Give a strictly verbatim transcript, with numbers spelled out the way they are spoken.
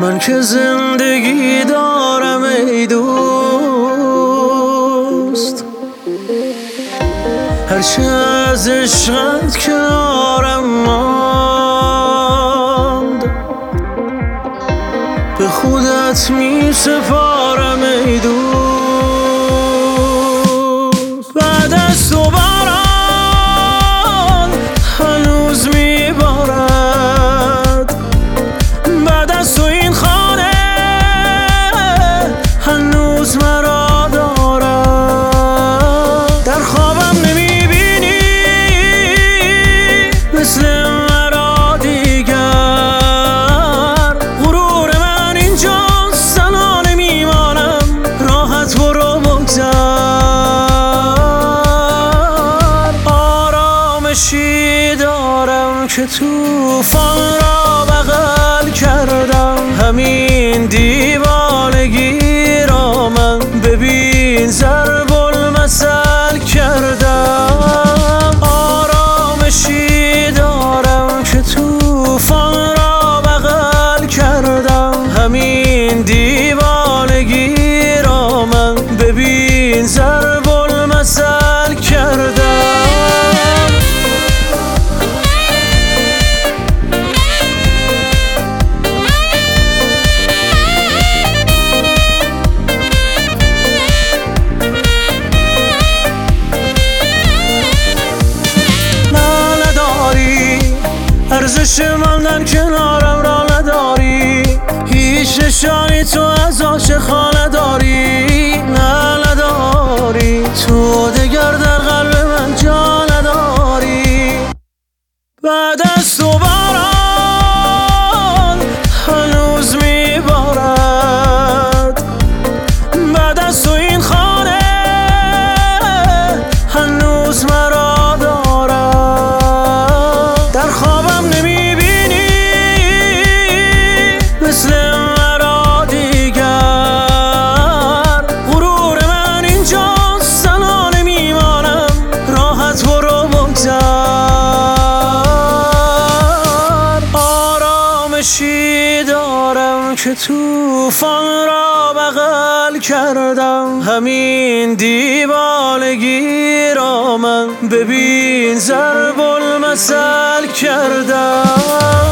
من که زندگی دارم ای دوست، هرچه از عشقت کنارم ماند به خودت می سپارم ای دوست. بعد از تو باران هنوز می بارد، بعد از تو این خانه هنوز مرا دارد. در خوابم نمی بینی مثل مرا دیگر، غرور من اینجاست تنها نمیمانم، راحت برو بگذر. آرامشی دارم که طوفان را بغل کردم، همین دیوانگی را من ببین ضرب المثل کردم. آرامشی دارم که طوفان را بغل کردم، همین دیوانگی را من ببین ضرب المثل کردم. ارزش ماندن کنارم را نداری، هیچ نشانی تو از عاشقان نداری. نه نداری، تو دگر در قلب من جا نداری. بعد از تو باران هنوز می بارد، بعد از تو این خانه هنوز مرا دارد. در خوابم نمی بینی مثل مرا دیگر، غرور من اینجاست تنها نمیمانم، راحت برو بگذر. آرامشی دارم که طوفان را بغل کردم، همین دیوانگی را من ببین ضرب المثل کردم.